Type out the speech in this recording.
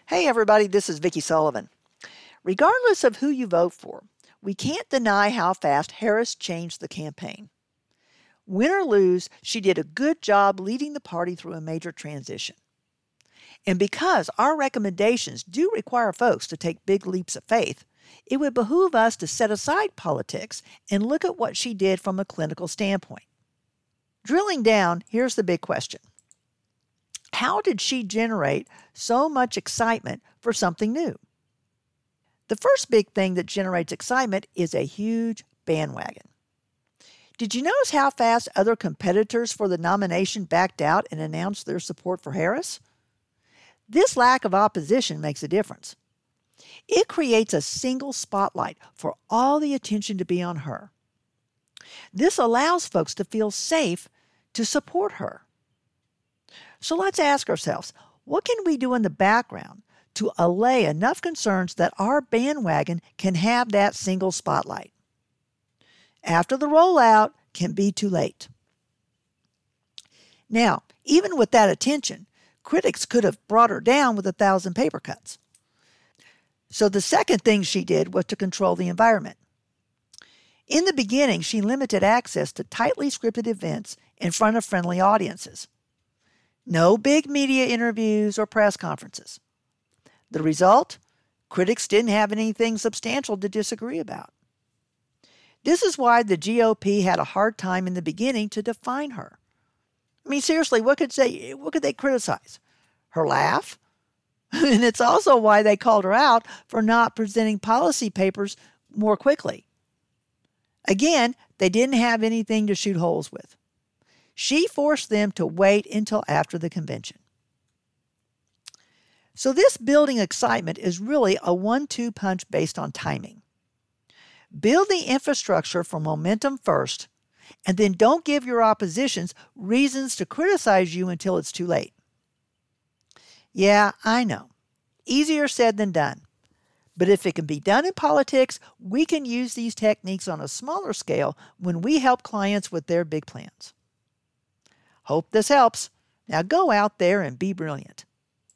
Hey everybody, this is Vicki Sullivan. Regardless of who you vote for, we can't deny how fast Harris changed the campaign. Win or lose, she did a good job leading the party through a major transition. And because our recommendations do require folks to take big leaps of faith, it would behoove us to set aside politics and look at what she did from a clinical standpoint. Drilling down, here's the big question. How did she generate so much excitement for something new? The first big thing that generates excitement is a huge bandwagon. Did you notice how fast other competitors for the nomination backed out and announced their support for Harris? This lack of opposition makes a difference. It creates a single spotlight for all the attention to be on her. This allows folks to feel safe to support her. So let's ask ourselves, what can we do in the background to allay enough concerns that our bandwagon can have that single spotlight? After the rollout can be too late. Now, even with that attention, critics could have brought her down with 1,000 paper cuts. So the second thing she did was to control the environment. In the beginning, she limited access to tightly scripted events in front of friendly audiences. No big media interviews or press conferences. The result? Critics didn't have anything substantial to disagree about. This is why the GOP had a hard time in the beginning to define her. I mean, seriously, what could they criticize? Her laugh? And it's also why they called her out for not presenting policy papers more quickly. Again, they didn't have anything to shoot holes with. She forced them to wait until after the convention. So this building excitement is really a 1-2 punch based on timing. Build the infrastructure for momentum first, and then don't give your oppositions reasons to criticize you until it's too late. Yeah, I know. Easier said than done. But if it can be done in politics, we can use these techniques on a smaller scale when we help clients with their big plans. Hope this helps. Now go out there and be brilliant.